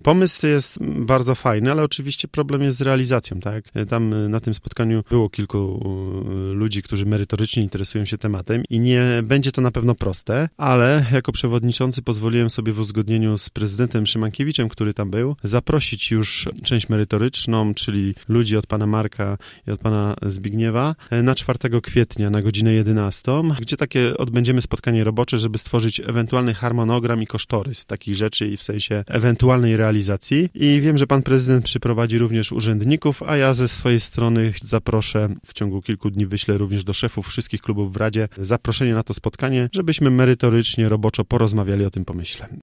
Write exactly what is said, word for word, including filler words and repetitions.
Pomysł jest bardzo fajny, ale oczywiście problem jest z realizacją, tak? Tam na tym spotkaniu było kilku ludzi, którzy merytorycznie interesują się tematem i nie będzie to na pewno proste, ale jako przewodniczący pozwoliłem sobie w uzgodnieniu z prezydentem Szymankiewiczem, który tam był, zaprosić już część merytoryczną, czyli ludzi od pana Marka i od pana Zbigniewa na czwartego kwietnia na godzinę jedenastą, gdzie takie odbędziemy spotkanie robocze, żeby stworzyć ewentualny harmonogram i kosztorys takich rzeczy i w sensie ewentualnej realizacji. I wiem, że pan prezydent przyprowadzi również urzędników, a ja ze swojej strony zaproszę, w ciągu kilku dni wyślę również do szefów wszystkich klubów w Radzie zaproszenie na to spotkanie, żebyśmy merytorycznie, roboczo porozmawiali o tym pomyśle.